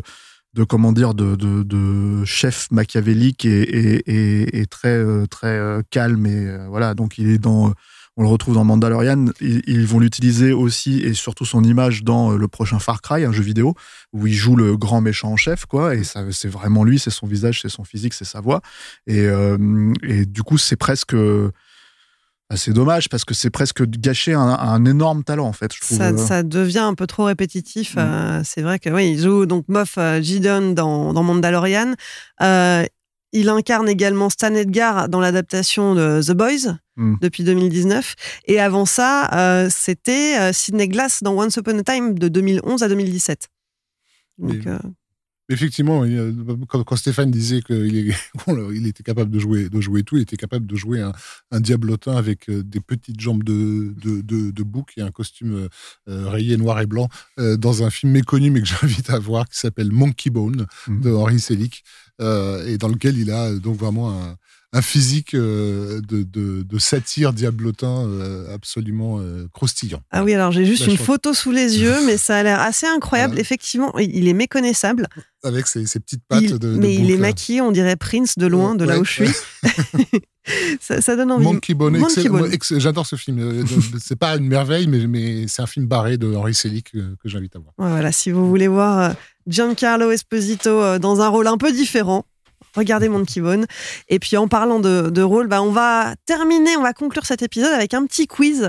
chef machiavélique et très très calme et voilà. Donc il est on le retrouve dans Mandalorian. Ils vont l'utiliser aussi et surtout son image dans le prochain Far Cry, un jeu vidéo où il joue le grand méchant en chef, quoi. Et ça, c'est vraiment lui, c'est son visage, c'est son physique, c'est sa voix. Et du coup, c'est presque, c'est dommage parce que c'est presque gâcher un énorme talent, en fait. Je trouve. Ça devient un peu trop répétitif. C'est vrai que oui, il joue donc Moff Gideon dans Mandalorian. Il incarne également Stan Edgar dans l'adaptation de The Boys depuis 2019. Et avant ça, c'était Sidney Glass dans Once Upon a Time de 2011 à 2017. Donc, effectivement, quand Stéphane disait qu'il était capable de jouer tout, il était capable de jouer un diablotin avec des petites jambes de bouc et un costume rayé noir et blanc dans un film méconnu mais que j'invite à voir qui s'appelle Monkey Bone de Henry Selick. Et dans lequel il a donc vraiment un physique de satire diablotin absolument croustillant. Ah oui, alors j'ai juste une photo sous les yeux, mais ça a l'air assez incroyable. Voilà. Effectivement, il est méconnaissable. Avec ses petites pattes mais il est maquillé, on dirait Prince de loin, de là où je suis. ça donne envie. Monkey Bone. J'adore ce film. C'est pas une merveille, mais c'est un film barré de Henry Selick que j'invite à voir. Ouais, voilà, si vous voulez voir Giancarlo Esposito dans un rôle un peu différent, regardez Monkey Bone. Et puis en parlant de rôle, on va conclure cet épisode avec un petit quiz.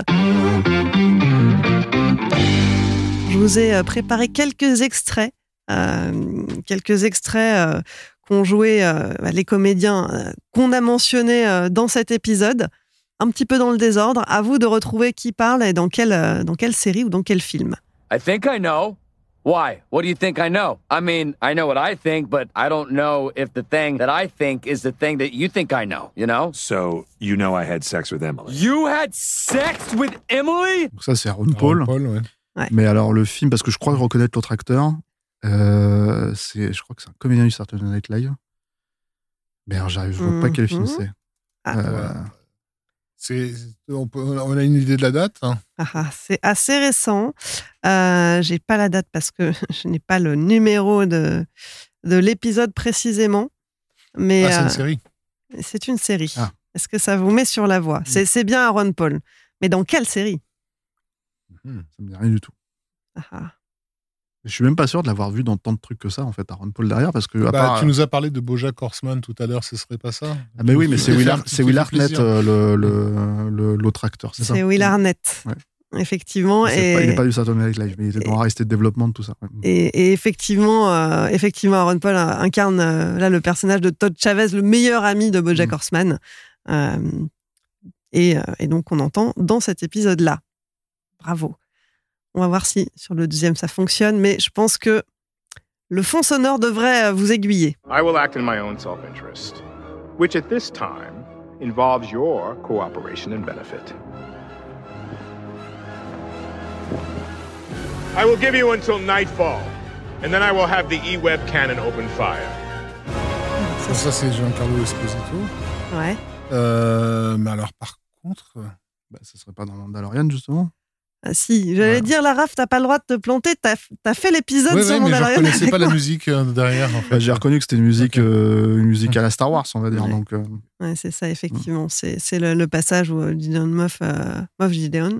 Je vous ai préparé quelques extraits qu'ont joué les comédiens qu'on a mentionnés dans cet épisode, un petit peu dans le désordre. À vous de retrouver qui parle et dans quelle série ou dans quel film. I think I know. Why? What do you think I know? I mean, I know what I think, but I don't know if the thing that I think is the thing that you think I know, you know? So, you know I had sex with Emily. You had sex with Emily? Donc ça, c'est Ron Paul. Ouais. Mais alors, le film, parce que je crois reconnaître l'autre acteur, je crois que c'est un comédien du Saturday Night Live. Mais alors, je vois pas quel film c'est. On a une idée de la date, hein. C'est assez récent. J'ai pas la date parce que je n'ai pas le numéro de l'épisode précisément. Mais c'est une série. C'est une série. Est-ce que ça vous met sur la voie? C'est bien Aaron Paul. Mais dans quelle série? Ça me dit rien du tout. Je suis même pas sûr de l'avoir vu dans tant de trucs que ça, en fait, Aaron Paul derrière, parce que. Tu nous as parlé de BoJack Horseman tout à l'heure, ce serait pas ça? Ah, mais oui, mais c'est Will Arnett, l'autre acteur, c'est ça? C'est Will Arnett. Ouais. Effectivement. Il n'est pas du Saturday Night Live, mais il était dans Arrested Development, tout ça. Ouais. Et effectivement, Aaron Paul incarne là le personnage de Todd Chavez, le meilleur ami de BoJack Horseman. Et donc, on entend dans cet épisode-là. Bravo. On va voir si sur le deuxième ça fonctionne, mais je pense que le fond sonore devrait vous aiguiller. I will act in my own self-interest, which at this time involves your cooperation and benefit. I will give you until nightfall, and then I will have the E-Web cannon open fire. Ça c'est Giancarlo Esposito. Ouais. Mais alors par contre... ça serait pas dans Mandalorian, justement? Ah si, j'allais dire, la Raph, t'as pas le droit de te planter, t'as fait l'épisode sur Mandalorian. Mais je reconnaissais pas la musique derrière. En fait. J'ai reconnu que c'était une musique à la Star Wars, on va dire. Ouais. Donc, ouais, c'est ça, effectivement. C'est le passage où Gideon Moff Gideon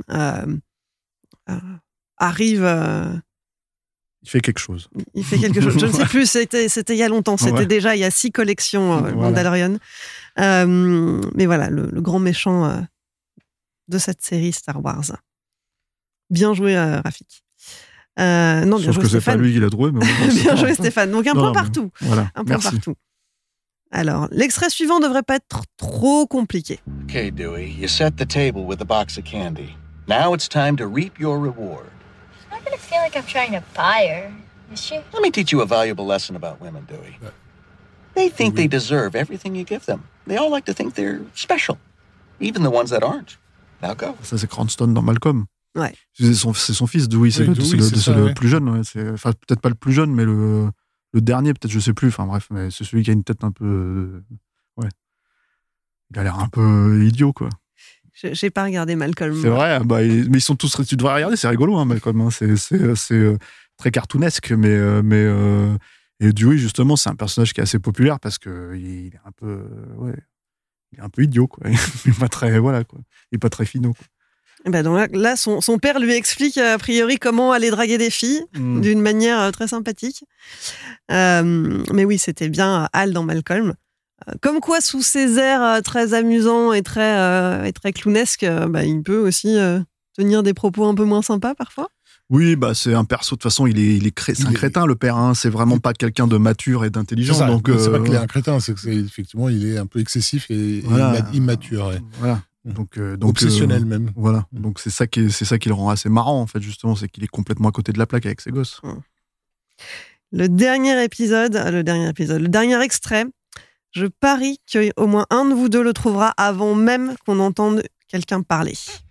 arrive... Il fait quelque chose. Il fait quelque chose. Je ne sais plus, c'était il y a longtemps. C'était déjà il y a 6 collections Mandalorian. Mais voilà, le grand méchant de cette série Star Wars. Bien joué, Rafik. Non, bien joué, que Stéphane. C'est pas lui qui l'a trouvé. Mais bien joué, Stéphane. Donc, un point partout. Voilà. Un point partout. Alors, l'extrait suivant devrait pas être trop compliqué. Okay, Dewey, you set the table with a box of candy. Now it's time to reap your reward. She's not gonna feel like I'm trying to buy her, is she? Let me teach you a valuable lesson about women, Dewey. They think they deserve everything you give them. They all like to think they're special, even the ones that aren't. Now go. Ça, c'est Cranston dans Malcolm. Ouais. C'est son fils, Dewey. C'est le plus jeune. Ouais. Enfin, peut-être pas le plus jeune, mais le dernier, peut-être, je sais plus. Enfin, bref, mais c'est celui qui a une tête un peu. Ouais. Il a l'air un peu idiot, quoi. J'ai pas regardé Malcolm. C'est vrai, mais ils sont tous. Tu devrais regarder, c'est rigolo, hein, Malcolm. Hein. C'est très cartoonesque, mais et Dewey, justement, c'est un personnage qui est assez populaire parce que il est un peu. Ouais. Il est un peu idiot, quoi. Il est pas très. Voilà, quoi. Il est pas très finot, quoi. Ben donc là, son père lui explique a priori comment aller draguer des filles d'une manière très sympathique. Mais oui, c'était bien Hal dans Malcolm. Comme quoi, sous ses airs très amusants et très clownesques, il peut aussi tenir des propos un peu moins sympas parfois. Oui, c'est un perso. De toute façon, c'est un crétin, le père. Hein. C'est vraiment pas quelqu'un de mature et d'intelligent. Donc, c'est pas qu'il est un crétin, c'est effectivement, il est un peu excessif et immature. Ouais. Voilà. Donc obsessionnel même. Voilà. Donc c'est ça qui le rend assez marrant en fait, justement, c'est qu'il est complètement à côté de la plaque avec ses gosses. Le dernier extrait, je parie qu'au moins un de vous deux le trouvera avant même qu'on entende quelqu'un parler.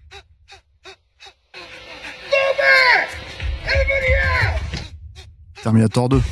Terminator 2.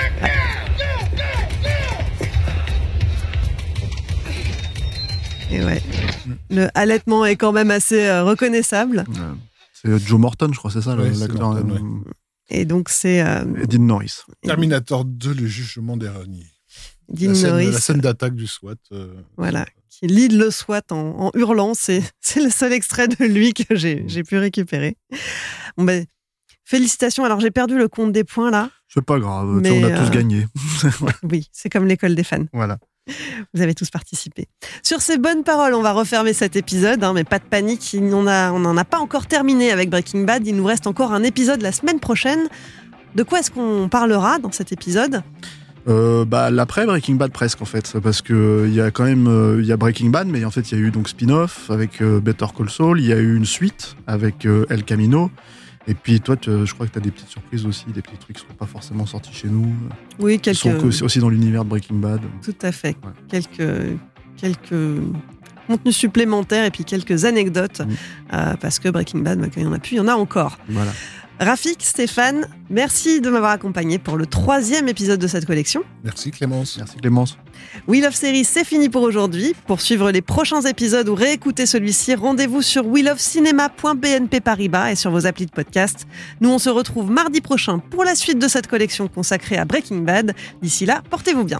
Et ouais, le halètement est quand même assez reconnaissable. C'est Joe Morton, je crois, c'est ça, l'acteur. Et donc c'est... Dean Norris. Terminator 2, le jugement d'Ernie. Dean Norris. La scène d'attaque du SWAT. Voilà, qui lead le SWAT en hurlant. C'est le seul extrait de lui que j'ai pu récupérer. Bon, félicitations. Alors, j'ai perdu le compte des points, là. C'est pas grave, on a tous gagné. Oui, c'est comme l'école des fans. Voilà. Vous avez tous participé. Sur ces bonnes paroles, on va refermer cet épisode, mais pas de panique, on n'en a pas encore terminé avec Breaking Bad. Il nous reste encore un épisode la semaine prochaine. De quoi est-ce qu'on parlera dans cet épisode ? L'après Breaking Bad presque en fait, parce que il y a quand même il y a Breaking Bad, mais en fait il y a eu donc spin-off avec Better Call Saul, il y a eu une suite avec El Camino. Et puis toi, je crois que tu as des petites surprises aussi, des petits trucs qui ne sont pas forcément sortis chez nous. Oui, qui sont aussi dans l'univers de Breaking Bad. Tout à fait. Ouais. Quelques contenus supplémentaires et puis quelques anecdotes, parce que Breaking Bad, quand il y en a plus, il y en a encore. Voilà. Rafik, Stéphane, merci de m'avoir accompagné pour le 3e épisode de cette collection. Merci Clémence. Merci Clémence. We Love Series, c'est fini pour aujourd'hui. Pour suivre les prochains épisodes ou réécouter celui-ci, rendez-vous sur welovecinema.bnp Paribas et sur vos applis de podcast. Nous, on se retrouve mardi prochain pour la suite de cette collection consacrée à Breaking Bad. D'ici là, portez-vous bien.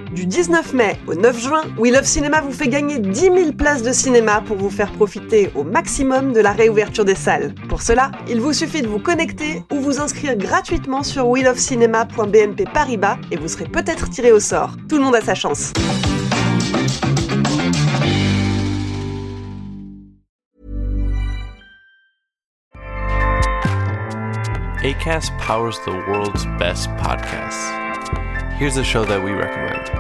Du 19 mai au 9 juin, We Love Cinéma vous fait gagner 10 000 places de cinéma pour vous faire profiter au maximum de la réouverture des salles. Pour cela, il vous suffit de vous connecter ou vous inscrire gratuitement sur welovecinema.bnp Paribas et vous serez peut-être tiré au sort. Tout le monde a sa chance. Acast powers the world's best podcasts. Here's a show that we recommend.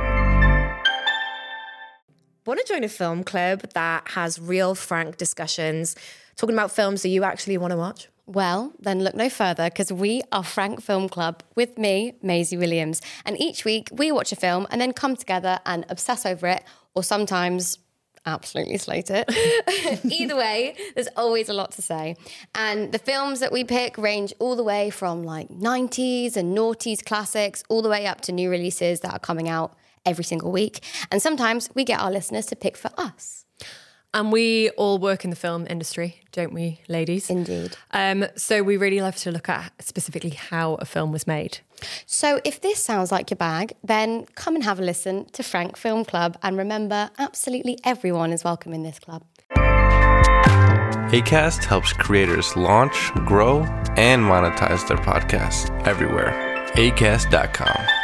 Want to join a film club that has real, frank discussions, talking about films that you actually want to watch? Well, then look no further, because we are Frank Film Club with me, Maisie Williams. And each week we watch a film and then come together and obsess over it, or sometimes absolutely slate it. Either way, there's always a lot to say. And the films that we pick range all the way from like 90s and noughties classics, all the way up to new releases that are coming out every single week. And sometimes we get our listeners to pick for us. And we all work in the film industry, don't we, ladies? Indeed. So we really love to look at specifically how a film was made. So if this sounds like your bag, then come and have a listen to Frank Film Club. And remember, absolutely everyone is welcome in this club. Acast helps creators launch, grow, and monetize their podcasts everywhere. Acast.com.